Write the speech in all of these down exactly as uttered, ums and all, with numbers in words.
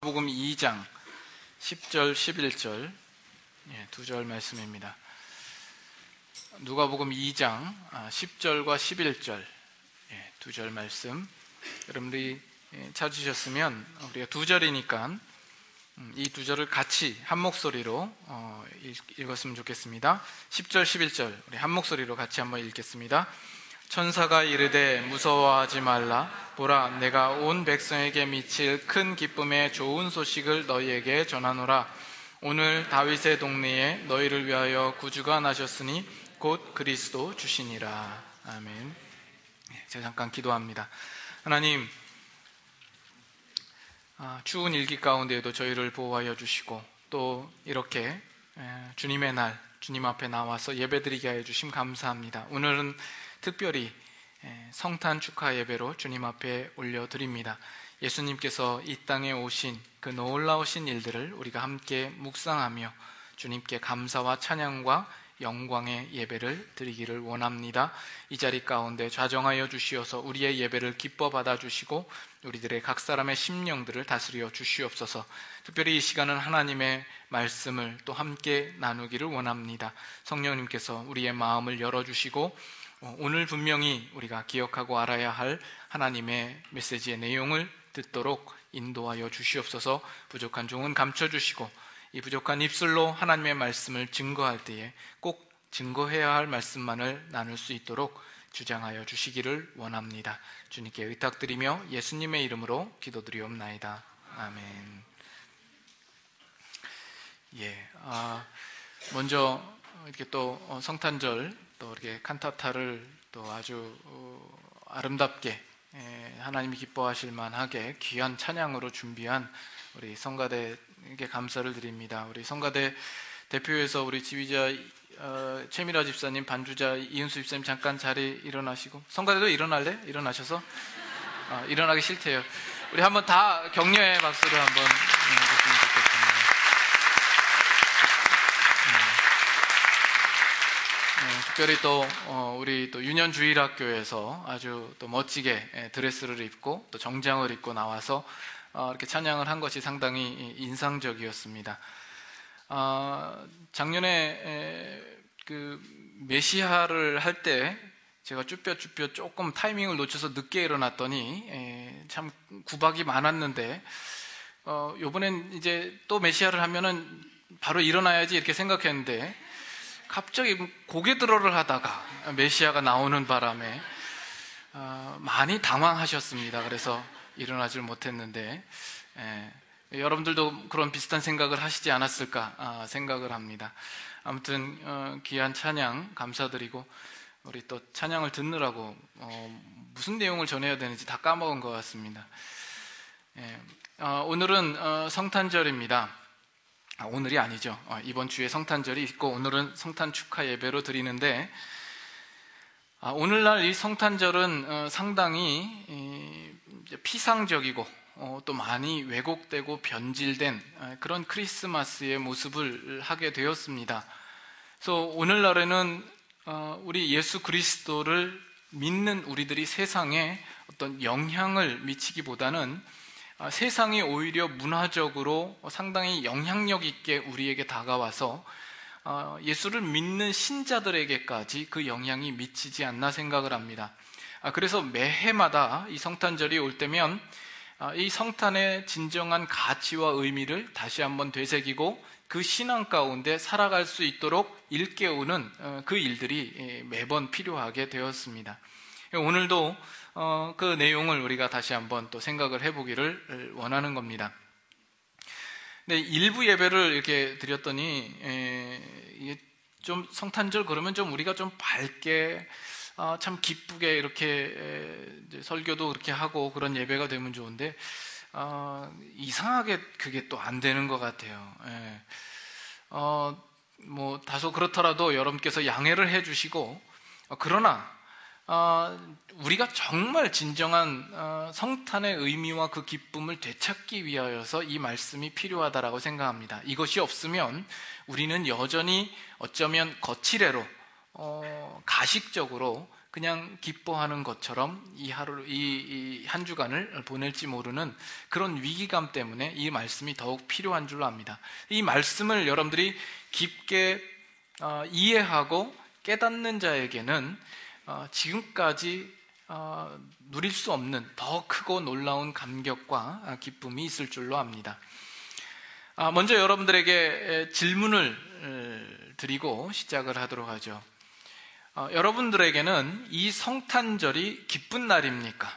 누가복음 이 장 십 절 십일 절 예, 두 절 말씀입니다. 누가복음 이 장 십 절과 십일 절 예, 두 절 말씀. 여러분들이 찾으셨으면 우리가 두 절이니까 이 두 절을 같이 한 목소리로 어, 읽었으면 좋겠습니다. 십 절 십일 절 우리 한 목소리로 같이 한번 읽겠습니다. 천사가 이르되 무서워하지 말라. 보라, 내가 온 백성에게 미칠 큰 기쁨의 좋은 소식을 너희에게 전하노라. 오늘 다윗의 동네에 너희를 위하여 구주가 나셨으니 곧 그리스도 주시니라. 아멘. 제가 잠깐 기도합니다. 하나님, 추운 일기 가운데에도 저희를 보호하여 주시고 또 이렇게 주님의 날, 주님 앞에 나와서 예배드리게 하여 주심 감사합니다. 오늘은 특별히 성탄 축하 예배로 주님 앞에 올려드립니다. 예수님께서 이 땅에 오신 그 놀라우신 일들을 우리가 함께 묵상하며 주님께 감사와 찬양과 영광의 예배를 드리기를 원합니다. 이 자리 가운데 좌정하여 주시어서 우리의 예배를 기뻐 받아주시고 우리들의 각 사람의 심령들을 다스려 주시옵소서. 특별히 이 시간은 하나님의 말씀을 또 함께 나누기를 원합니다. 성령님께서 우리의 마음을 열어주시고 오늘 분명히 우리가 기억하고 알아야 할 하나님의 메시지의 내용을 듣도록 인도하여 주시옵소서. 부족한 종은 감춰주시고 이 부족한 입술로 하나님의 말씀을 증거할 때에 꼭 증거해야 할 말씀만을 나눌 수 있도록 주장하여 주시기를 원합니다. 주님께 의탁드리며 예수님의 이름으로 기도드리옵나이다. 아멘. 예, 아, 먼저 이렇게 또 성탄절 또 이렇게 칸타타를 또 아주 아름답게 하나님이 기뻐하실 만하게 귀한 찬양으로 준비한 우리 성가대에게 감사를 드립니다. 우리 성가대 대표에서 우리 지휘자 어, 최미라 집사님, 반주자 이은수 집사님 잠깐 자리 일어나시고, 성가대도 일어날래? 일어나셔서 어, 일어나기 싫대요. 우리 한번 다 격려의 박수를 한번 해주시면 좋겠습니다. 특별히 또 우리 또 유년주일학교에서 아주 또 멋지게 드레스를 입고 또 정장을 입고 나와서 이렇게 찬양을 한 것이 상당히 인상적이었습니다. 작년에 그 메시아를 할 때 제가 쭈뼛쭈뼛 조금 타이밍을 놓쳐서 늦게 일어났더니 참 구박이 많았는데 이번엔 이제 또 메시아를 하면은 바로 일어나야지 이렇게 생각했는데 갑자기 고개 들어를 하다가 메시아가 나오는 바람에 어, 많이 당황하셨습니다. 그래서 일어나질 못했는데 예, 여러분들도 그런 비슷한 생각을 하시지 않았을까 아, 생각을 합니다. 아무튼 어, 귀한 찬양 감사드리고 우리 또 찬양을 듣느라고 어, 무슨 내용을 전해야 되는지 다 까먹은 것 같습니다. 예, 어, 오늘은 어, 성탄절입니다. 아, 오늘이 아니죠. 어, 이번 주에 성탄절이 있고 오늘은 성탄 축하 예배로 드리는데 아, 오늘날 이 성탄절은 어, 상당히 이, 피상적이고 어, 또 많이 왜곡되고 변질된 어, 그런 크리스마스의 모습을 하게 되었습니다. 그래서 오늘날에는 어, 우리 예수 그리스도를 믿는 우리들이 세상에 어떤 영향을 미치기보다는 세상이 오히려 문화적으로 상당히 영향력 있게 우리에게 다가와서 예수를 믿는 신자들에게까지 그 영향이 미치지 않나 생각을 합니다. 그래서 매해마다 이 성탄절이 올 때면 이 성탄의 진정한 가치와 의미를 다시 한번 되새기고 그 신앙 가운데 살아갈 수 있도록 일깨우는 그 일들이 매번 필요하게 되었습니다. 오늘도 어, 그 내용을 우리가 다시 한번 또 생각을 해보기를 원하는 겁니다. 근데 일부 예배를 이렇게 드렸더니 에, 이게 좀 성탄절 그러면 좀 우리가 좀 밝게 어, 참 기쁘게 이렇게 에, 이제 설교도 그렇게 하고 그런 예배가 되면 좋은데 어, 이상하게 그게 또 안 되는 것 같아요. 에, 어, 뭐 다소 그렇더라도 여러분께서 양해를 해주시고 어, 그러나 어, 우리가 정말 진정한 어, 성탄의 의미와 그 기쁨을 되찾기 위하여서 이 말씀이 필요하다라고 생각합니다. 이것이 없으면 우리는 여전히 어쩌면 거칠애로 어, 가식적으로 그냥 기뻐하는 것처럼 이 하루, 이 한 주간을 보낼지 모르는 그런 위기감 때문에 이 말씀이 더욱 필요한 줄로 압니다. 이 말씀을 여러분들이 깊게 어, 이해하고 깨닫는 자에게는 어, 지금까지 어, 누릴 수 없는 더 크고 놀라운 감격과 기쁨이 있을 줄로 압니다. 아, 먼저 여러분들에게 질문을 드리고 시작을 하도록 하죠. 어, 여러분들에게는 이 성탄절이 기쁜 날입니까?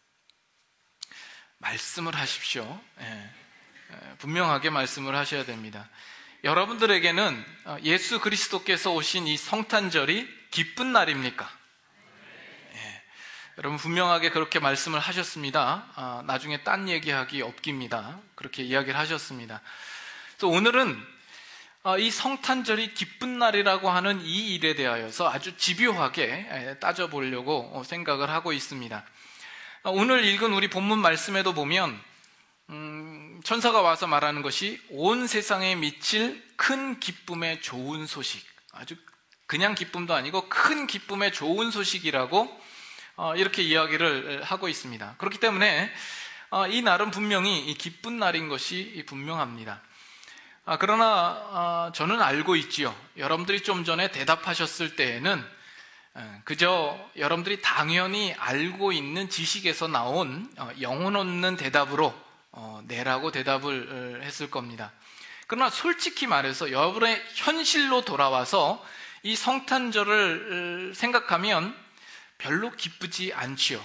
말씀을 하십시오. 예, 예, 분명하게 말씀을 하셔야 됩니다. 여러분들에게는 예수 그리스도께서 오신 이 성탄절이 기쁜 날입니까? 예, 여러분 분명하게 그렇게 말씀을 하셨습니다. 아, 나중에 딴 얘기하기 없깁니다. 그렇게 이야기를 하셨습니다. 그래서 오늘은 이 성탄절이 기쁜 날이라고 하는 이 일에 대하여서 아주 집요하게 따져보려고 생각을 하고 있습니다. 오늘 읽은 우리 본문 말씀에도 보면 음, 천사가 와서 말하는 것이 온 세상에 미칠 큰 기쁨의 좋은 소식, 아주 그냥 기쁨도 아니고 큰 기쁨의 좋은 소식이라고 어, 이렇게 이야기를 하고 있습니다. 그렇기 때문에 어, 이 날은 분명히 기쁜 날인 것이 분명합니다. 아, 그러나 아, 저는 알고 있지요. 여러분들이 좀 전에 대답하셨을 때에는 그저 여러분들이 당연히 알고 있는 지식에서 나온 어, 영혼 없는 대답으로 어, 내라고 대답을 했을 겁니다. 그러나 솔직히 말해서 여러분의 현실로 돌아와서 이 성탄절을 생각하면 별로 기쁘지 않지요.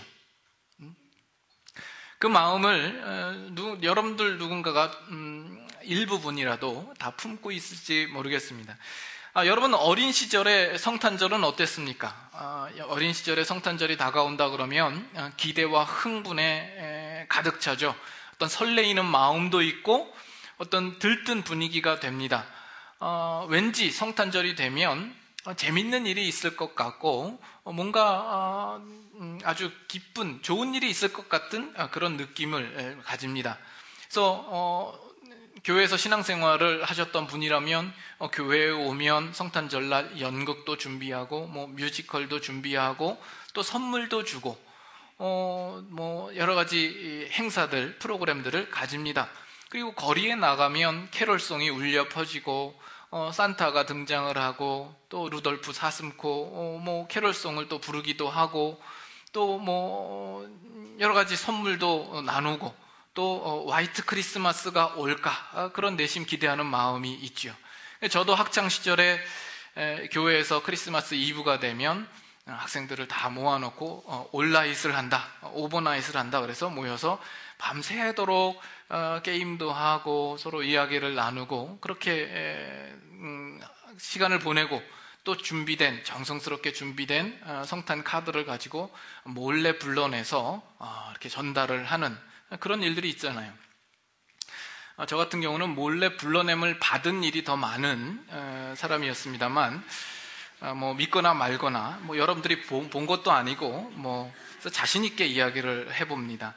그 마음을 어, 누, 여러분들 누군가가 음, 일부분이라도 다 품고 있을지 모르겠습니다. 아, 여러분 어린 시절의 성탄절은 어땠습니까? 아, 어린 시절의 성탄절이 다가온다 그러면 기대와 흥분에 에, 가득 차죠. 어떤 설레이는 마음도 있고 어떤 들뜬 분위기가 됩니다. 어, 왠지 성탄절이 되면 어, 재밌는 일이 있을 것 같고 어, 뭔가 어, 음, 아주 기쁜 좋은 일이 있을 것 같은 어, 그런 느낌을 에, 가집니다. 그래서 어, 교회에서 신앙생활을 하셨던 분이라면 어, 교회에 오면 성탄절날 연극도 준비하고 뭐 뮤지컬도 준비하고 또 선물도 주고 어, 뭐 여러 가지 행사들 프로그램들을 가집니다. 그리고 거리에 나가면 캐롤송이 울려 퍼지고 어, 산타가 등장을 하고 또 루돌프 사슴코 어, 뭐 캐롤송을 또 부르기도 하고 또 뭐 여러 가지 선물도 나누고 또 화이트 크리스마스가 올까 그런 내심 기대하는 마음이 있죠. 저도 학창 시절에 교회에서 크리스마스 이브가 되면 학생들을 다 모아놓고 올라잇을 한다, 오버나잇을 한다 그래서 모여서 밤새도록 게임도 하고 서로 이야기를 나누고 그렇게 시간을 보내고 또 준비된 정성스럽게 준비된 성탄 카드를 가지고 몰래 불러내서 이렇게 전달을 하는 그런 일들이 있잖아요. 저 같은 경우는 몰래 불러냄을 받은 일이 더 많은 사람이었습니다만 뭐 믿거나 말거나 뭐 여러분들이 본 것도 아니고 뭐 자신 있게 이야기를 해봅니다.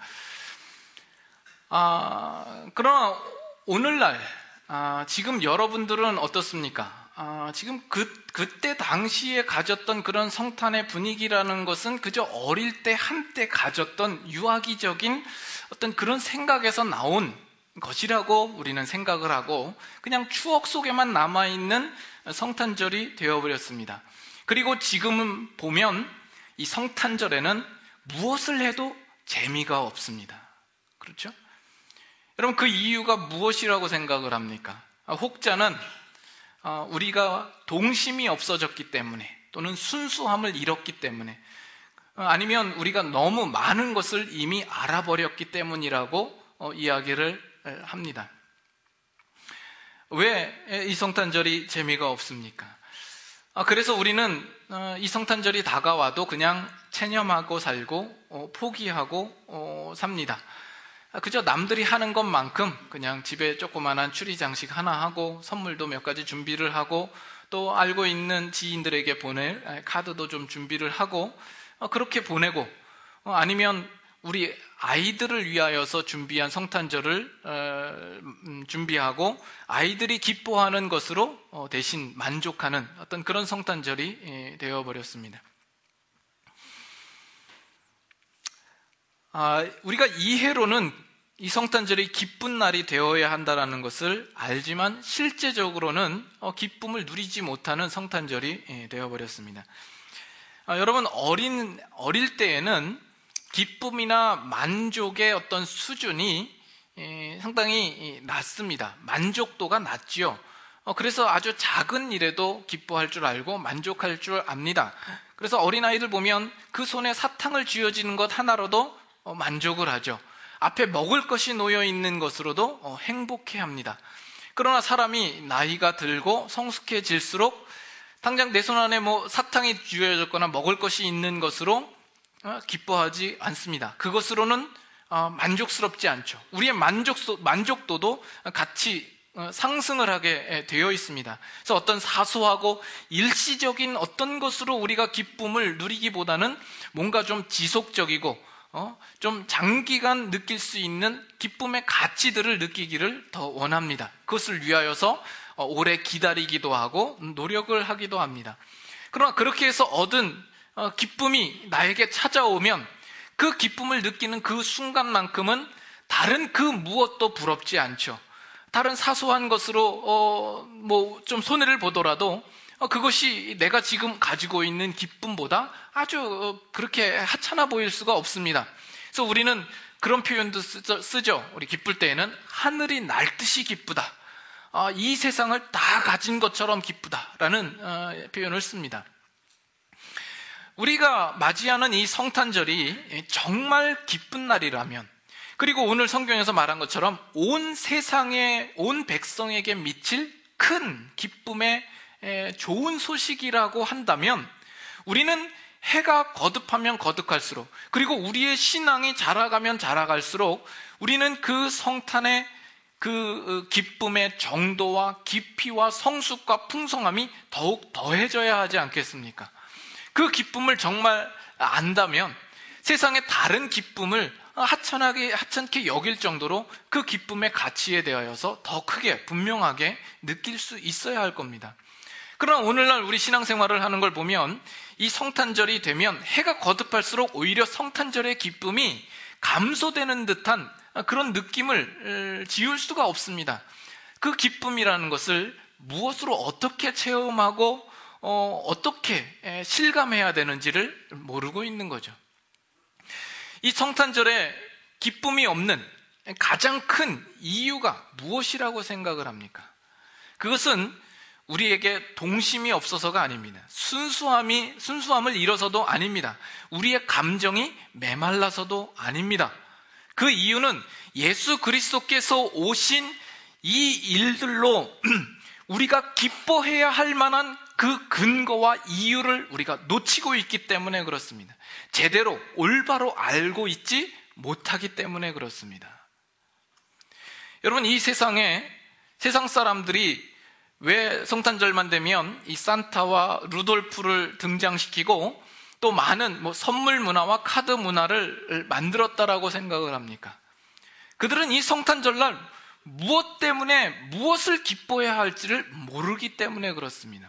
아, 그러나 오늘날 아, 지금 여러분들은 어떻습니까? 아, 지금 그, 그때 당시에 가졌던 그런 성탄의 분위기라는 것은 그저 어릴 때 한때 가졌던 유아기적인 어떤 그런 생각에서 나온 것이라고 우리는 생각을 하고 그냥 추억 속에만 남아있는 성탄절이 되어버렸습니다. 그리고 지금은 보면 이 성탄절에는 무엇을 해도 재미가 없습니다. 그렇죠? 여러분 그 이유가 무엇이라고 생각을 합니까? 혹자는 우리가 동심이 없어졌기 때문에 또는 순수함을 잃었기 때문에 아니면 우리가 너무 많은 것을 이미 알아버렸기 때문이라고 이야기를 합니다. 왜 이 성탄절이 재미가 없습니까? 그래서 우리는 이 성탄절이 다가와도 그냥 체념하고 살고 포기하고 삽니다. 그저 남들이 하는 것만큼 그냥 집에 조그만한 추리 장식 하나 하고 선물도 몇 가지 준비를 하고 또 알고 있는 지인들에게 보낼 카드도 좀 준비를 하고 그렇게 보내고 아니면 우리 아이들을 위하여서 준비한 성탄절을 준비하고 아이들이 기뻐하는 것으로 대신 만족하는 어떤 그런 성탄절이 되어버렸습니다. 아, 우리가 이해로는 이 성탄절이 기쁜 날이 되어야 한다는 것을 알지만 실제적으로는 기쁨을 누리지 못하는 성탄절이 되어버렸습니다. 아, 여러분, 어린, 어릴 때에는 기쁨이나 만족의 어떤 수준이 상당히 낮습니다. 만족도가 낮지요. 그래서 아주 작은 일에도 기뻐할 줄 알고 만족할 줄 압니다. 그래서 어린아이들 보면 그 손에 사탕을 쥐어지는 것 하나로도 만족을 하죠. 앞에 먹을 것이 놓여 있는 것으로도 행복해합니다. 그러나 사람이 나이가 들고 성숙해질수록 당장 내 손 안에 뭐 사탕이 쥐어졌거나 먹을 것이 있는 것으로 기뻐하지 않습니다. 그것으로는 만족스럽지 않죠. 우리의 만족도, 만족도도 같이 상승을 하게 되어 있습니다. 그래서 어떤 사소하고 일시적인 어떤 것으로 우리가 기쁨을 누리기보다는 뭔가 좀 지속적이고 어? 좀 장기간 느낄 수 있는 기쁨의 가치들을 느끼기를 더 원합니다. 그것을 위하여서 오래 기다리기도 하고 노력을 하기도 합니다. 그러나 그렇게 해서 얻은 기쁨이 나에게 찾아오면 그 기쁨을 느끼는 그 순간만큼은 다른 그 무엇도 부럽지 않죠. 다른 사소한 것으로 어, 뭐 좀 손해를 보더라도 어, 그것이 내가 지금 가지고 있는 기쁨보다 아주 어, 그렇게 하찮아 보일 수가 없습니다. 그래서 우리는 그런 표현도 쓰죠. 쓰죠. 우리 기쁠 때에는 하늘이 날듯이 기쁘다. 어, 이 세상을 다 가진 것처럼 기쁘다라는 어, 표현을 씁니다. 우리가 맞이하는 이 성탄절이 정말 기쁜 날이라면, 그리고 오늘 성경에서 말한 것처럼 온 세상에, 온 백성에게 미칠 큰 기쁨의 좋은 소식이라고 한다면 우리는 해가 거듭하면 거듭할수록, 그리고 우리의 신앙이 자라가면 자라갈수록 우리는 그 성탄의 그 기쁨의 정도와 깊이와 성숙과 풍성함이 더욱 더해져야 하지 않겠습니까? 그 기쁨을 정말 안다면 세상의 다른 기쁨을 하찮게, 하찮게 여길 정도로 그 기쁨의 가치에 대하여서 더 크게 분명하게 느낄 수 있어야 할 겁니다. 그러나 오늘날 우리 신앙생활을 하는 걸 보면 이 성탄절이 되면 해가 거듭할수록 오히려 성탄절의 기쁨이 감소되는 듯한 그런 느낌을 지울 수가 없습니다. 그 기쁨이라는 것을 무엇으로 어떻게 체험하고 어, 어떻게 실감해야 되는지를 모르고 있는 거죠. 이 성탄절에 기쁨이 없는 가장 큰 이유가 무엇이라고 생각을 합니까? 그것은 우리에게 동심이 없어서가 아닙니다. 순수함이, 순수함을 잃어서도 아닙니다. 우리의 감정이 메말라서도 아닙니다. 그 이유는 예수 그리스도께서 오신 이 일들로 우리가 기뻐해야 할 만한 그 근거와 이유를 우리가 놓치고 있기 때문에 그렇습니다. 제대로 올바로 알고 있지 못하기 때문에 그렇습니다. 여러분, 이 세상에 세상 사람들이 왜 성탄절만 되면 이 산타와 루돌프를 등장시키고 또 많은 뭐 선물 문화와 카드 문화를 만들었다라고 생각을 합니까? 그들은 이 성탄절날 무엇 때문에 무엇을 기뻐해야 할지를 모르기 때문에 그렇습니다.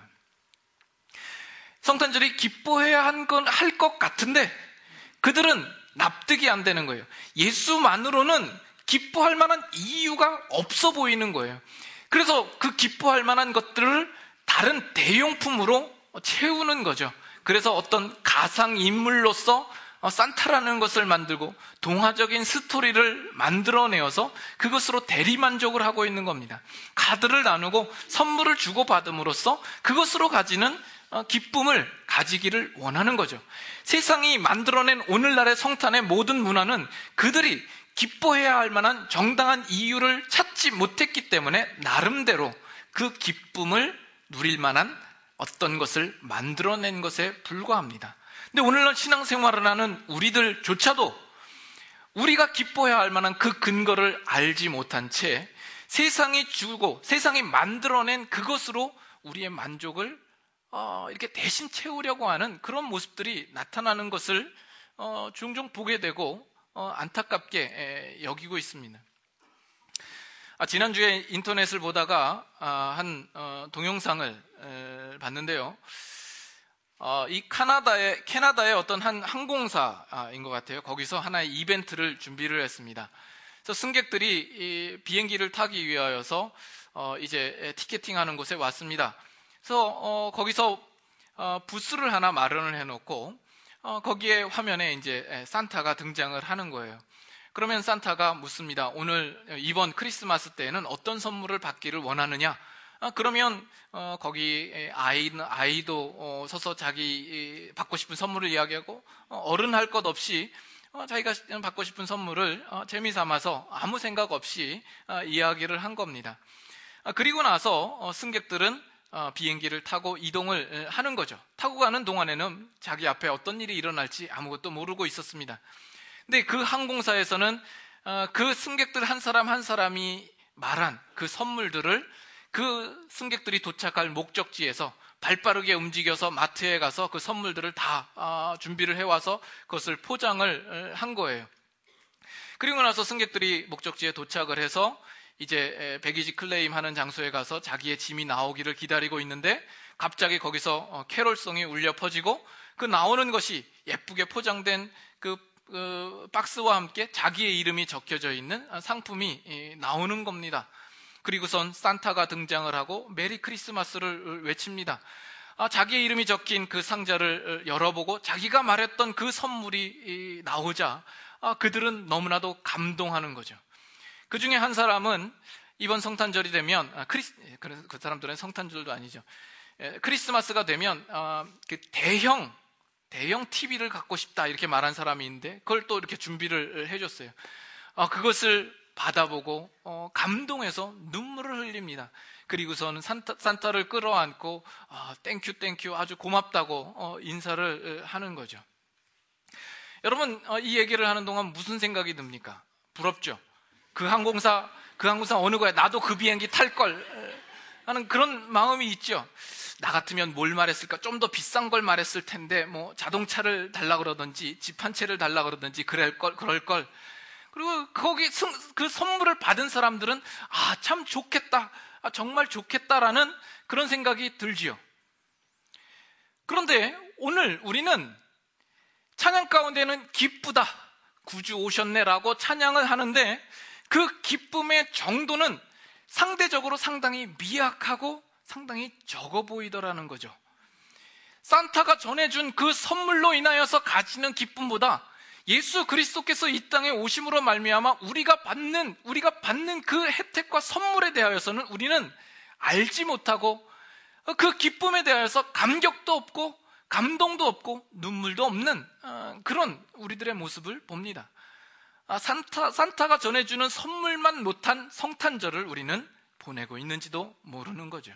성탄절이 기뻐해야 한 건 할 것 같은데 그들은 납득이 안 되는 거예요. 예수만으로는 기뻐할 만한 이유가 없어 보이는 거예요. 그래서 그 기뻐할 만한 것들을 다른 대용품으로 채우는 거죠. 그래서 어떤 가상인물로서 산타라는 것을 만들고 동화적인 스토리를 만들어내어서 그것으로 대리만족을 하고 있는 겁니다. 카드를 나누고 선물을 주고받음으로써 그것으로 가지는 기쁨을 가지기를 원하는 거죠. 세상이 만들어낸 오늘날의 성탄의 모든 문화는 그들이 기뻐해야 할 만한 정당한 이유를 찾지 못했기 때문에 나름대로 그 기쁨을 누릴 만한 어떤 것을 만들어낸 것에 불과합니다. 근데 오늘날 신앙생활을 하는 우리들조차도 우리가 기뻐해야 할 만한 그 근거를 알지 못한 채 세상이 주고 세상이 만들어낸 그것으로 우리의 만족을 어, 이렇게 대신 채우려고 하는 그런 모습들이 나타나는 것을 어, 종종 보게 되고 어, 안타깝게 에, 여기고 있습니다. 아, 지난주에 인터넷을 보다가 아, 한 어, 동영상을 에, 봤는데요. 어, 이 캐나다의, 캐나다의 어떤 한 항공사인 것 같아요. 거기서 하나의 이벤트를 준비를 했습니다. 그래서 승객들이 이 비행기를 타기 위하여서 어, 이제 티켓팅 하는 곳에 왔습니다. 그래서 어, 거기서 어, 부스를 하나 마련을 해놓고 어, 거기에 화면에 이제 산타가 등장을 하는 거예요. 그러면 산타가 묻습니다. 오늘 이번 크리스마스 때에는 어떤 선물을 받기를 원하느냐? 아, 그러면 어, 거기 아이, 아이도 어, 서서 자기 받고 싶은 선물을 이야기하고 어, 어른 할 것 없이 어, 자기가 받고 싶은 선물을 어, 재미삼아서 아무 생각 없이 어, 이야기를 한 겁니다. 아, 그리고 나서 어, 승객들은 어, 비행기를 타고 이동을 하는 거죠. 타고 가는 동안에는 자기 앞에 어떤 일이 일어날지 아무것도 모르고 있었습니다. 근데 그 항공사에서는 어, 그 승객들 한 사람 한 사람이 말한 그 선물들을 그 승객들이 도착할 목적지에서 발빠르게 움직여서 마트에 가서 그 선물들을 다 어, 준비를 해와서 그것을 포장을 한 거예요. 그리고 나서 승객들이 목적지에 도착을 해서 이제 배기지 클레임 하는 장소에 가서 자기의 짐이 나오기를 기다리고 있는데 갑자기 거기서 캐롤송이 울려 퍼지고 그 나오는 것이 예쁘게 포장된 그, 그 박스와 함께 자기의 이름이 적혀져 있는 상품이 나오는 겁니다. 그리고선 산타가 등장을 하고 메리 크리스마스를 외칩니다. 아, 자기의 이름이 적힌 그 상자를 열어보고 자기가 말했던 그 선물이 나오자 아, 그들은 너무나도 감동하는 거죠. 그 중에 한 사람은 이번 성탄절이 되면 아, 크리스, 그 사람들은 성탄절도 아니죠. 에, 크리스마스가 되면 아, 그 대형 대형 티비를 갖고 싶다 이렇게 말한 사람이 있는데 그걸 또 이렇게 준비를 해줬어요. 아, 그것을 받아보고 어, 감동해서 눈물을 흘립니다. 그리고서는 산타, 산타를 끌어안고 아, 땡큐 땡큐 아주 고맙다고 어, 인사를 하는 거죠. 여러분 어, 이 얘기를 하는 동안 무슨 생각이 듭니까? 부럽죠? 그 항공사 그 항공사 어느 거야? 나도 그 비행기 탈 걸 하는 그런 마음이 있죠. 나 같으면 뭘 말했을까? 좀 더 비싼 걸 말했을 텐데 뭐 자동차를 달라 그러든지 집 한 채를 달라 그러든지 그럴 걸 그럴 걸. 그리고 거기 그 선물을 받은 사람들은 아, 참 좋겠다, 아, 정말 좋겠다라는 그런 생각이 들지요. 그런데 오늘 우리는 찬양 가운데는 기쁘다, 구주 오셨네라고 찬양을 하는데 그 기쁨의 정도는 상대적으로 상당히 미약하고 상당히 적어 보이더라는 거죠. 산타가 전해준 그 선물로 인하여서 가지는 기쁨보다 예수 그리스도께서 이 땅에 오심으로 말미암아 우리가 받는 우리가 받는 그 혜택과 선물에 대하여서는 우리는 알지 못하고 그 기쁨에 대하여서 감격도 없고 감동도 없고 눈물도 없는 그런 우리들의 모습을 봅니다. 산타, 산타가 전해주는 선물만 못한 성탄절을 우리는 보내고 있는지도 모르는 거죠.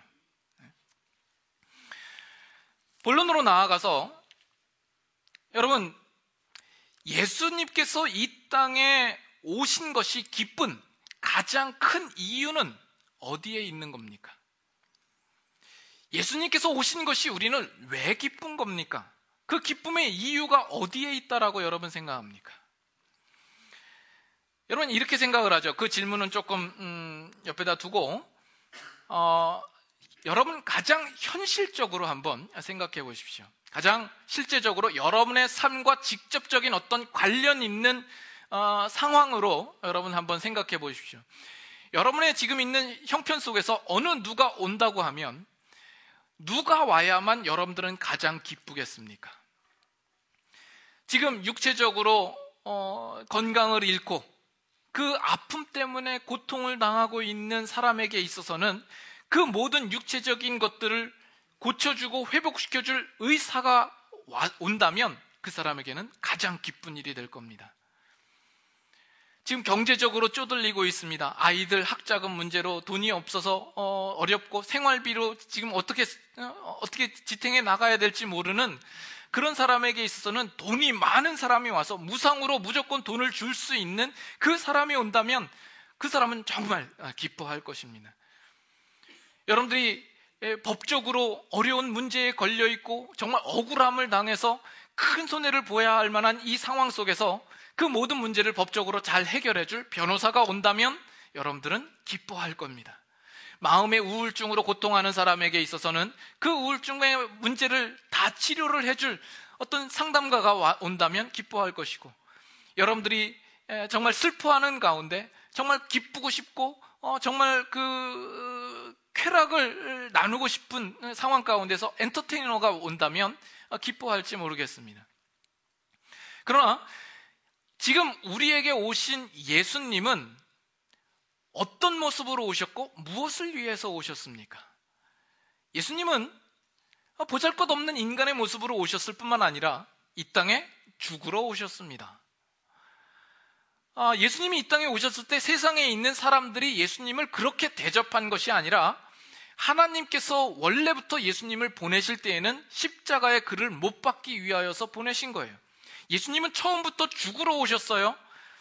본론으로 나아가서 여러분, 예수님께서 이 땅에 오신 것이 기쁜 가장 큰 이유는 어디에 있는 겁니까? 예수님께서 오신 것이 우리는 왜 기쁜 겁니까? 그 기쁨의 이유가 어디에 있다라고 여러분 생각합니까? 여러분 이렇게 생각을 하죠. 그 질문은 조금 음, 옆에다 두고 어, 여러분 가장 현실적으로 한번 생각해 보십시오. 가장 실제적으로 여러분의 삶과 직접적인 어떤 관련 있는 어, 상황으로 여러분 한번 생각해 보십시오. 여러분의 지금 있는 형편 속에서 어느 누가 온다고 하면 누가 와야만 여러분들은 가장 기쁘겠습니까? 지금 육체적으로 어, 건강을 잃고 그 아픔 때문에 고통을 당하고 있는 사람에게 있어서는 그 모든 육체적인 것들을 고쳐주고 회복시켜줄 의사가 와, 온다면 그 사람에게는 가장 기쁜 일이 될 겁니다. 지금 경제적으로 쪼들리고 있습니다. 아이들 학자금 문제로 돈이 없어서 어, 어렵고 생활비로 지금 어떻게 어, 어떻게 지탱해 나가야 될지 모르는 그런 사람에게 있어서는 돈이 많은 사람이 와서 무상으로 무조건 돈을 줄 수 있는 그 사람이 온다면 그 사람은 정말 기뻐할 것입니다. 여러분들이 법적으로 어려운 문제에 걸려 있고 정말 억울함을 당해서 큰 손해를 보아야 할 만한 이 상황 속에서 그 모든 문제를 법적으로 잘 해결해 줄 변호사가 온다면 여러분들은 기뻐할 겁니다. 마음의 우울증으로 고통하는 사람에게 있어서는 그 우울증의 문제를 다 치료를 해줄 어떤 상담가가 온다면 기뻐할 것이고, 여러분들이 정말 슬퍼하는 가운데 정말 기쁘고 싶고 정말 그 쾌락을 나누고 싶은 상황 가운데서 엔터테이너가 온다면 기뻐할지 모르겠습니다. 그러나 지금 우리에게 오신 예수님은 어떤 모습으로 오셨고 무엇을 위해서 오셨습니까? 예수님은 보잘것없는 인간의 모습으로 오셨을 뿐만 아니라 이 땅에 죽으러 오셨습니다. 예수님이 이 땅에 오셨을 때 세상에 있는 사람들이 예수님을 그렇게 대접한 것이 아니라, 하나님께서 원래부터 예수님을 보내실 때에는 십자가의 그를 못 박기 위하여서 보내신 거예요. 예수님은 처음부터 죽으러 오셨어요.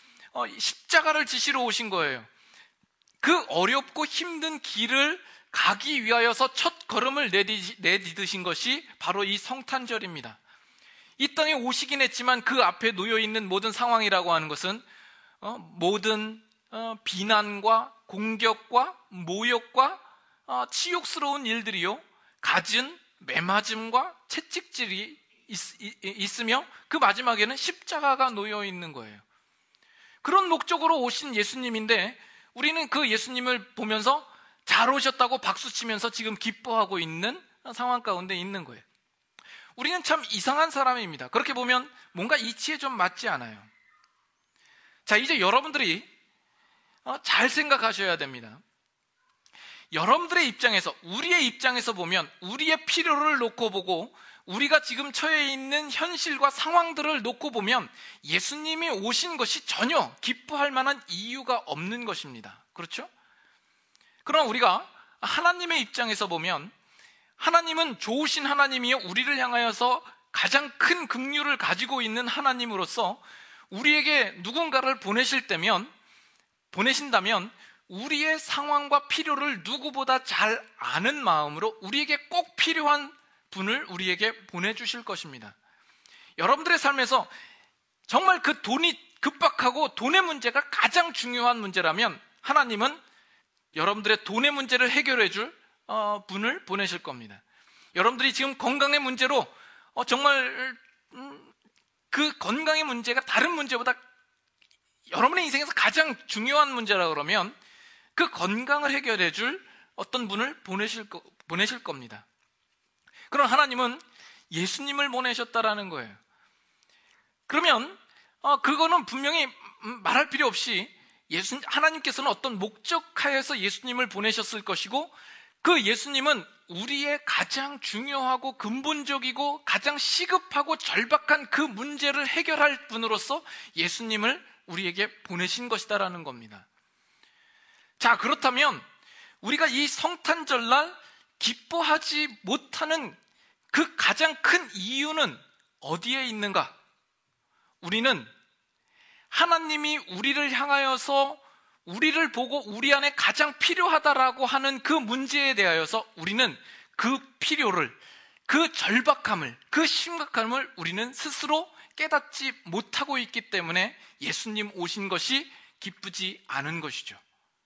십자가를 지시러 오신 거예요. 그 어렵고 힘든 길을 가기 위하여서 첫 걸음을 내디디신 것이 바로 이 성탄절입니다. 이 땅에 오시긴 했지만 그 앞에 놓여있는 모든 상황이라고 하는 것은 어, 모든 어, 비난과 공격과 모욕과 어, 치욕스러운 일들이요, 갖은 매맞음과 채찍질이 있, 있으며 그 마지막에는 십자가가 놓여 있는 거예요. 그런 목적으로 오신 예수님인데 우리는 그 예수님을 보면서 잘 오셨다고 박수치면서 지금 기뻐하고 있는 상황 가운데 있는 거예요. 우리는 참 이상한 사람입니다. 그렇게 보면 뭔가 이치에 좀 맞지 않아요. 자, 이제 여러분들이 잘 생각하셔야 됩니다. 여러분들의 입장에서, 우리의 입장에서 보면 우리의 필요를 놓고 보고 우리가 지금 처해 있는 현실과 상황들을 놓고 보면 예수님이 오신 것이 전혀 기뻐할 만한 이유가 없는 것입니다. 그렇죠? 그럼 우리가 하나님의 입장에서 보면 하나님은 좋으신 하나님이요, 우리를 향하여서 가장 큰 긍휼을 가지고 있는 하나님으로서 우리에게 누군가를 보내실 때면, 보내신다면 우리의 상황과 필요를 누구보다 잘 아는 마음으로 우리에게 꼭 필요한 분을 우리에게 보내주실 것입니다. 여러분들의 삶에서 정말 그 돈이 급박하고 돈의 문제가 가장 중요한 문제라면 하나님은 여러분들의 돈의 문제를 해결해 줄 분을 보내실 겁니다. 여러분들이 지금 건강의 문제로 정말 그 건강의 문제가 다른 문제보다 여러분의 인생에서 가장 중요한 문제라 그러면 그 건강을 해결해 줄 어떤 분을 보내실, 거, 보내실 겁니다. 그럼 하나님은 예수님을 보내셨다라는 거예요. 그러면 어, 그거는 분명히 말할 필요 없이 예수, 하나님께서는 어떤 목적하에서 예수님을 보내셨을 것이고, 그 예수님은 우리의 가장 중요하고 근본적이고 가장 시급하고 절박한 그 문제를 해결할 분으로서 예수님을 우리에게 보내신 것이다라는 겁니다. 자, 그렇다면 우리가 이 성탄절날 기뻐하지 못하는 그 가장 큰 이유는 어디에 있는가? 우리는 하나님이 우리를 향하여서 우리를 보고 우리 안에 가장 필요하다라고 하는 그 문제에 대하여서 우리는 그 필요를, 그 절박함을, 그 심각함을 우리는 스스로 깨닫지 못하고 있기 때문에 예수님 오신 것이 기쁘지 않은 것이죠.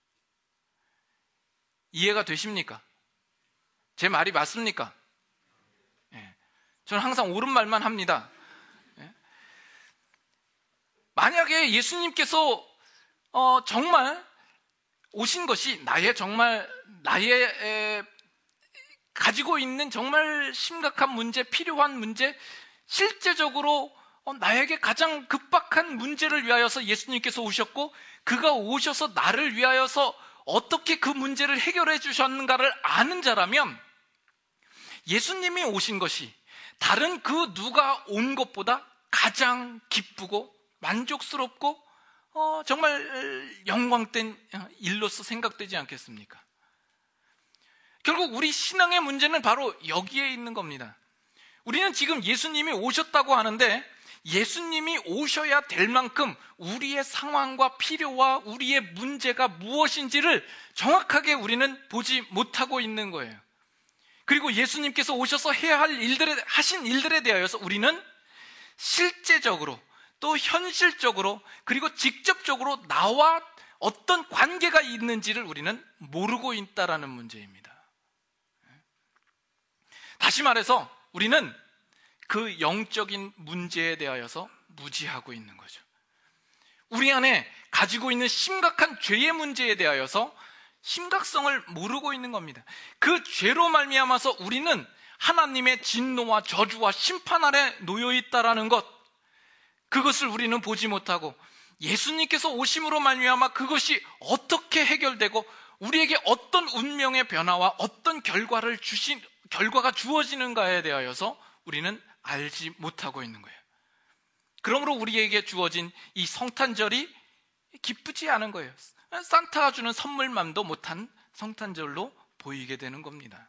이해가 되십니까? 제 말이 맞습니까? 예. 저는 항상 옳은 말만 합니다. 예. 만약에 예수님께서 어, 정말 오신 것이 나의 정말 나의 에, 가지고 있는 정말 심각한 문제, 필요한 문제, 실제적으로 어, 나에게 가장 급박한 문제를 위하여서 예수님께서 오셨고, 그가 오셔서 나를 위하여서 어떻게 그 문제를 해결해 주셨는가를 아는 자라면 예수님이 오신 것이 다른 그 누가 온 것보다 가장 기쁘고 만족스럽고 어, 정말 영광된 일로서 생각되지 않겠습니까? 결국 우리 신앙의 문제는 바로 여기에 있는 겁니다. 우리는 지금 예수님이 오셨다고 하는데 예수님이 오셔야 될 만큼 우리의 상황과 필요와 우리의 문제가 무엇인지를 정확하게 우리는 보지 못하고 있는 거예요. 그리고 예수님께서 오셔서 해야 할 일들에, 하신 일들에 대하여서 우리는 실제적으로 또 현실적으로 그리고 직접적으로 나와 어떤 관계가 있는지를 우리는 모르고 있다라는 문제입니다. 다시 말해서 우리는 그 영적인 문제에 대하여서 무지하고 있는 거죠. 우리 안에 가지고 있는 심각한 죄의 문제에 대하여서 심각성을 모르고 있는 겁니다. 그 죄로 말미암아서 우리는 하나님의 진노와 저주와 심판 아래 놓여 있다라는 것, 그것을 우리는 보지 못하고 예수님께서 오심으로 말미암아 그것이 어떻게 해결되고 우리에게 어떤 운명의 변화와 어떤 결과를 주신 결과가 주어지는가에 대하여서 우리는 알지 못하고 있는 거예요. 그러므로 우리에게 주어진 이 성탄절이 기쁘지 않은 거예요. 산타가 주는 선물만도 못한 성탄절로 보이게 되는 겁니다.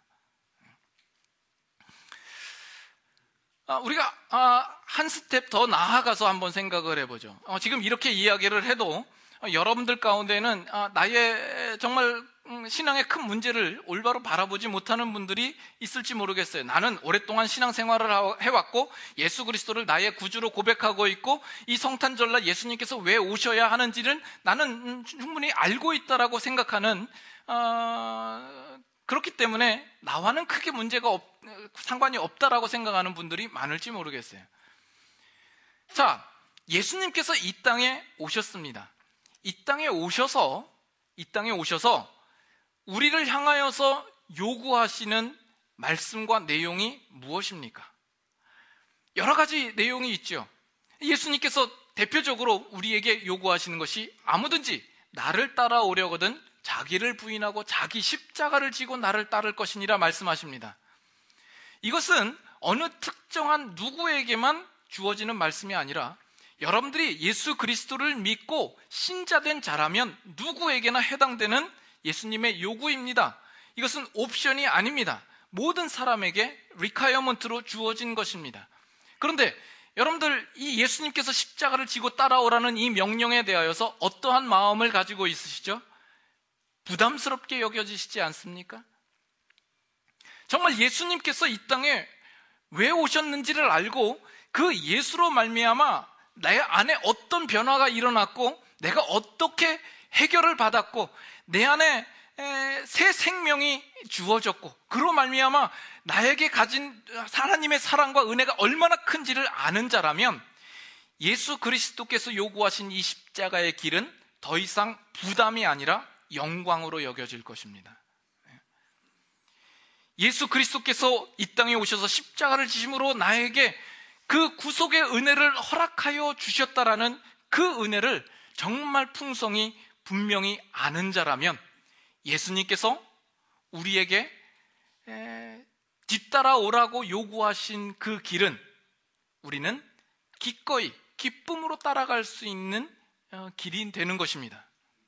우리가 한 스텝 더 나아가서 한번 생각을 해보죠. 지금 이렇게 이야기를 해도 여러분들 가운데는 나의 정말 신앙의 큰 문제를 올바로 바라보지 못하는 분들이 있을지 모르겠어요. 나는 오랫동안 신앙생활을 해왔고 예수 그리스도를 나의 구주로 고백하고 있고 이 성탄절날 예수님께서 왜 오셔야 하는지는 나는 충분히 알고 있다라고 생각하는, 어, 그렇기 때문에 나와는 크게 문제가 없, 상관이 없다라고 생각하는 분들이 많을지 모르겠어요. 자, 예수님께서 이 땅에 오셨습니다. 이 땅에 오셔서 이 땅에 오셔서 우리를 향하여서 요구하시는 말씀과 내용이 무엇입니까? 여러 가지 내용이 있죠. 예수님께서 대표적으로 우리에게 요구하시는 것이 아무든지 나를 따라오려거든 자기를 부인하고 자기 십자가를 지고 나를 따를 것이니라 말씀하십니다. 이것은 어느 특정한 누구에게만 주어지는 말씀이 아니라 여러분들이 예수 그리스도를 믿고 신자된 자라면 누구에게나 해당되는 예수님의 요구입니다. 이것은 옵션이 아닙니다. 모든 사람에게 리콰이어먼트로 주어진 것입니다. 그런데 여러분들, 이 예수님께서 십자가를 지고 따라오라는 이 명령에 대하여서 어떠한 마음을 가지고 있으시죠? 부담스럽게 여겨지시지 않습니까? 정말 예수님께서 이 땅에 왜 오셨는지를 알고 그 예수로 말미암아 내 안에 어떤 변화가 일어났고 내가 어떻게 해결을 받았고 내 안에 새 생명이 주어졌고 그로 말미암아 나에게 가진 하나님의 사랑과 은혜가 얼마나 큰지를 아는 자라면 예수 그리스도께서 요구하신 이 십자가의 길은 더 이상 부담이 아니라 영광으로 여겨질 것입니다. 예수 그리스도께서 이 땅에 오셔서 십자가를 지심으로 나에게 그 구속의 은혜를 허락하여 주셨다라는 그 은혜를 정말 풍성히 분명히 아는 자라면 예수님께서 우리에게 뒤따라오라고 요구하신 그 길은 우리는 기꺼이 기쁨으로 따라갈 수 있는 길이 되는 것입니다.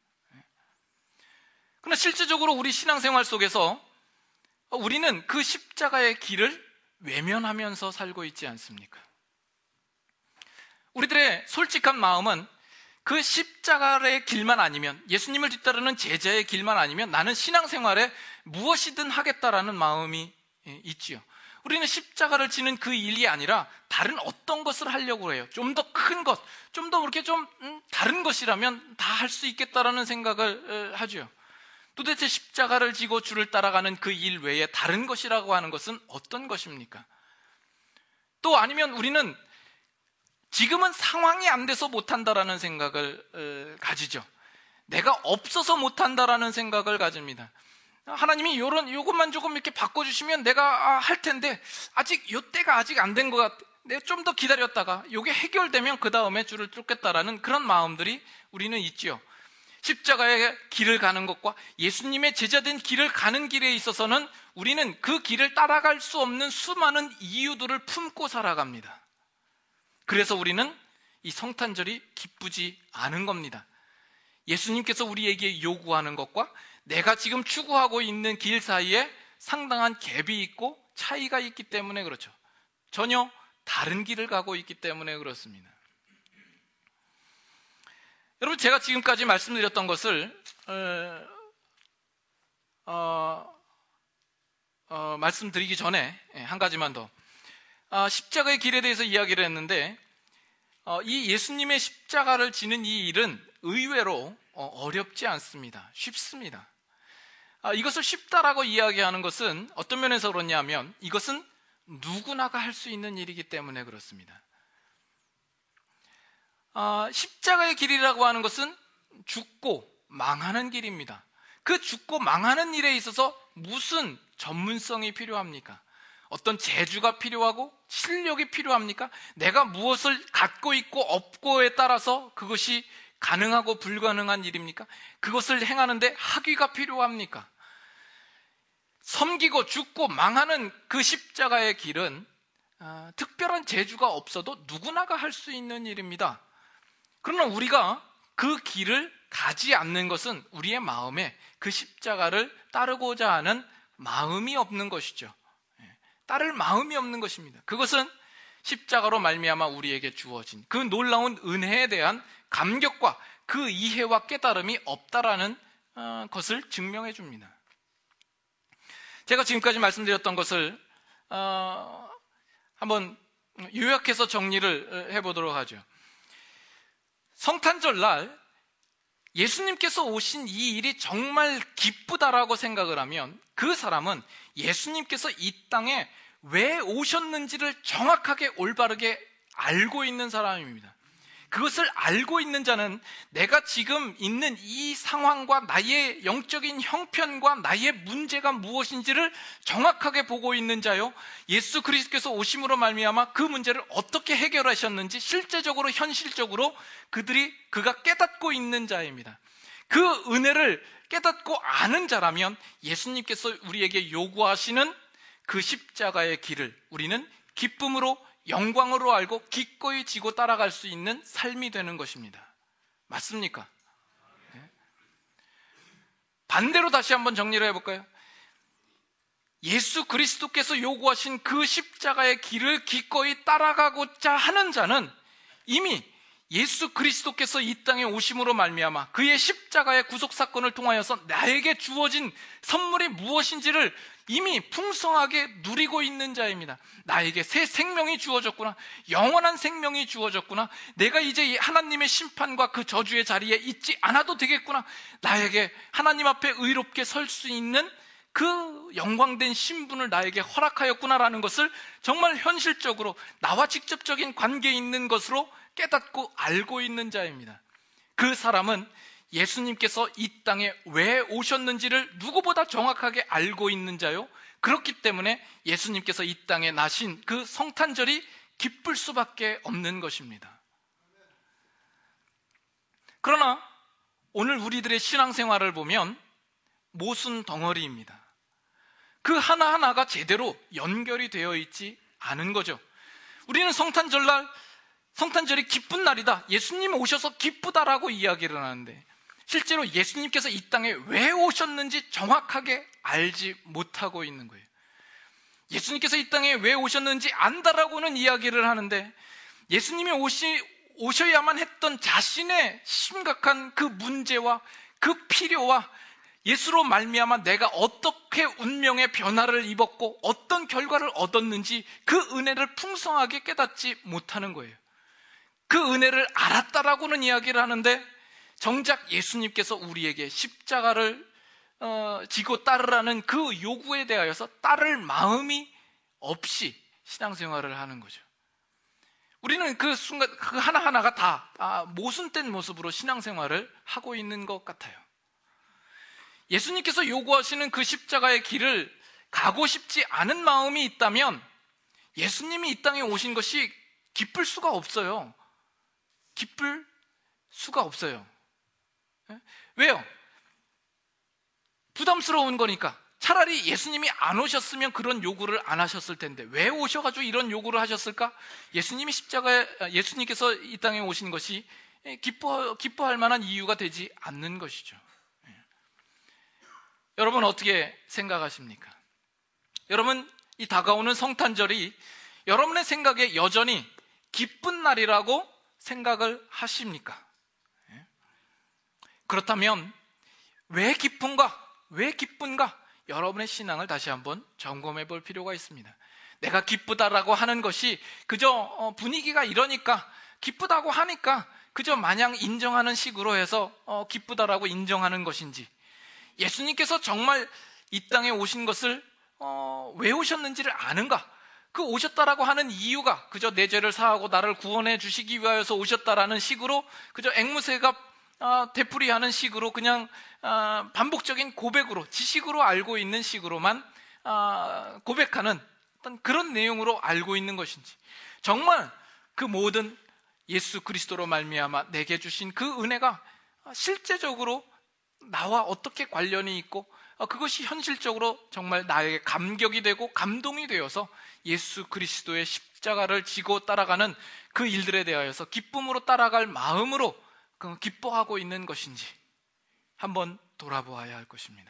그러나 실제적으로 우리 신앙생활 속에서 우리는 그 십자가의 길을 외면하면서 살고 있지 않습니까? 우리들의 솔직한 마음은 그 십자가의 길만 아니면, 예수님을 뒤따르는 제자의 길만 아니면 나는 신앙생활에 무엇이든 하겠다라는 마음이 있지요. 우리는 십자가를 지는 그 일이 아니라 다른 어떤 것을 하려고 해요. 좀 더 큰 것, 좀 더 그렇게 좀 음, 다른 것이라면 다 할 수 있겠다라는 생각을 하죠. 도대체 십자가를 지고 주를 따라가는 그 일 외에 다른 것이라고 하는 것은 어떤 것입니까? 또 아니면 우리는 지금은 상황이 안 돼서 못한다라는 생각을 가지죠. 내가 없어서 못한다라는 생각을 가집니다. 하나님이 요런, 요것만 조금 이렇게 바꿔주시면 내가 할 텐데, 아직 요 때가 아직 안 된 것 같아. 내가 좀 더 기다렸다가 요게 해결되면 그 다음에 주를 쫓겠다라는 그런 마음들이 우리는 있지요. 십자가의 길을 가는 것과 예수님의 제자된 길을 가는 길에 있어서는 우리는 그 길을 따라갈 수 없는 수많은 이유들을 품고 살아갑니다. 그래서 우리는 이 성탄절이 기쁘지 않은 겁니다. 예수님께서 우리에게 요구하는 것과 내가 지금 추구하고 있는 길 사이에 상당한 갭이 있고 차이가 있기 때문에 그렇죠. 전혀 다른 길을 가고 있기 때문에 그렇습니다. 여러분, 제가 지금까지 말씀드렸던 것을 어, 어, 어, 말씀드리기 전에 한 가지만 더, 어, 십자가의 길에 대해서 이야기를 했는데, 어, 이 예수님의 십자가를 지는 이 일은 의외로 어렵지 않습니다. 쉽습니다. 아, 이것을 쉽다라고 이야기하는 것은 어떤 면에서 그렇냐면 이것은 누구나가 할 수 있는 일이기 때문에 그렇습니다. 아, 십자가의 길이라고 하는 것은 죽고 망하는 길입니다. 그 죽고 망하는 일에 있어서 무슨 전문성이 필요합니까? 어떤 재주가 필요하고 실력이 필요합니까? 내가 무엇을 갖고 있고 없고에 따라서 그것이 가능하고 불가능한 일입니까? 그것을 행하는데 학위가 필요합니까? 섬기고 죽고 망하는 그 십자가의 길은 아, 특별한 재주가 없어도 누구나가 할 수 있는 일입니다. 그러나 우리가 그 길을 가지 않는 것은 우리의 마음에 그 십자가를 따르고자 하는 마음이 없는 것이죠. 따를 마음이 없는 것입니다. 그것은 십자가로 말미암아 우리에게 주어진 그 놀라운 은혜에 대한 감격과 그 이해와 깨달음이 없다라는 것을 증명해 줍니다. 제가 지금까지 말씀드렸던 것을 어, 한번 요약해서 정리를 해보도록 하죠. 성탄절 날 예수님께서 오신 이 일이 정말 기쁘다라고 생각을 하면 그 사람은 예수님께서 이 땅에 왜 오셨는지를 정확하게 올바르게 알고 있는 사람입니다. 그것을 알고 있는 자는 내가 지금 있는 이 상황과 나의 영적인 형편과 나의 문제가 무엇인지를 정확하게 보고 있는 자요, 예수 그리스도께서 오심으로 말미암아 그 문제를 어떻게 해결하셨는지 실제적으로 현실적으로 그들이 그가 깨닫고 있는 자입니다. 그 은혜를 깨닫고 아는 자라면 예수님께서 우리에게 요구하시는 그 십자가의 길을 우리는 기쁨으로 영광으로 알고 기꺼이 지고 따라갈 수 있는 삶이 되는 것입니다. 맞습니까? 네. 반대로 다시 한번 정리를 해볼까요? 예수 그리스도께서 요구하신 그 십자가의 길을 기꺼이 따라가고자 하는 자는 이미 예수 그리스도께서 이 땅에 오심으로 말미암아 그의 십자가의 구속사건을 통하여서 나에게 주어진 선물이 무엇인지를 이미 풍성하게 누리고 있는 자입니다. 나에게 새 생명이 주어졌구나, 영원한 생명이 주어졌구나, 내가 이제 하나님의 심판과 그 저주의 자리에 있지 않아도 되겠구나, 나에게 하나님 앞에 의롭게 설 수 있는 그 영광된 신분을 나에게 허락하였구나라는 것을 정말 현실적으로 나와 직접적인 관계 있는 것으로 깨닫고 알고 있는 자입니다. 그 사람은 예수님께서 이 땅에 왜 오셨는지를 누구보다 정확하게 알고 있는 자요, 그렇기 때문에 예수님께서 이 땅에 나신 그 성탄절이 기쁠 수밖에 없는 것입니다. 그러나 오늘 우리들의 신앙생활을 보면 모순 덩어리입니다. 그 하나하나가 제대로 연결이 되어 있지 않은 거죠. 우리는 성탄절날 성탄절이 기쁜 날이다, 예수님 오셔서 기쁘다라고 이야기를 하는데 실제로 예수님께서 이 땅에 왜 오셨는지 정확하게 알지 못하고 있는 거예요. 예수님께서 이 땅에 왜 오셨는지 안다라고는 이야기를 하는데 예수님이 오시, 오셔야만 했던 자신의 심각한 그 문제와 그 필요와 예수로 말미암아 내가 어떻게 운명의 변화를 입었고 어떤 결과를 얻었는지 그 은혜를 풍성하게 깨닫지 못하는 거예요. 그 은혜를 알았다라고는 이야기를 하는데 정작 예수님께서 우리에게 십자가를 어, 지고 따르라는 그 요구에 대하여서 따를 마음이 없이 신앙생활을 하는 거죠. 우리는 그 순간 그 하나하나가 다 아, 모순된 모습으로 신앙생활을 하고 있는 것 같아요. 예수님께서 요구하시는 그 십자가의 길을 가고 싶지 않은 마음이 있다면 예수님이 이 땅에 오신 것이 기쁠 수가 없어요. 기쁠 수가 없어요. 왜요? 부담스러운 거니까. 차라리 예수님이 안 오셨으면 그런 요구를 안 하셨을 텐데 왜 오셔가지고 이런 요구를 하셨을까? 예수님이 십자가에, 예수님께서 이 땅에 오신 것이 기뻐, 기뻐할 만한 이유가 되지 않는 것이죠. 여러분 어떻게 생각하십니까? 여러분 이 다가오는 성탄절이 여러분의 생각에 여전히 기쁜 날이라고 생각을 하십니까? 그렇다면 왜 기쁜가? 왜 기쁜가? 여러분의 신앙을 다시 한번 점검해 볼 필요가 있습니다. 내가 기쁘다라고 하는 것이 그저 분위기가 이러니까, 기쁘다고 하니까 그저 마냥 인정하는 식으로 해서 어, 기쁘다라고 인정하는 것인지, 예수님께서 정말 이 땅에 오신 것을 어, 왜 오셨는지를 아는가? 그 오셨다라고 하는 이유가 그저 내 죄를 사하고 나를 구원해 주시기 위하여서 오셨다라는 식으로 그저 앵무새가 어, 되풀이하는 식으로 그냥 어, 반복적인 고백으로, 지식으로 알고 있는 식으로만 어, 고백하는 어떤 그런 내용으로 알고 있는 것인지, 정말 그 모든 예수 그리스도로 말미암아 내게 주신 그 은혜가 실제적으로 나와 어떻게 관련이 있고 그것이 현실적으로 정말 나에게 감격이 되고 감동이 되어서 예수 그리스도의 십자가를 지고 따라가는 그 일들에 대하여서 기쁨으로 따라갈 마음으로 기뻐하고 있는 것인지 한번 돌아보아야 할 것입니다.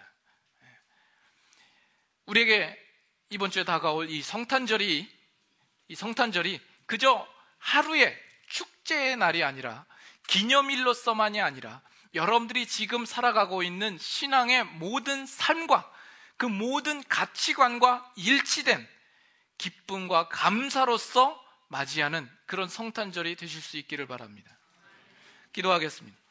우리에게 이번 주에 다가올 이 성탄절이 이 성탄절이 그저 하루의 축제의 날이 아니라, 기념일로서만이 아니라 여러분들이 지금 살아가고 있는 신앙의 모든 삶과 그 모든 가치관과 일치된 기쁨과 감사로서 맞이하는 그런 성탄절이 되실 수 있기를 바랍니다. 기도하겠습니다.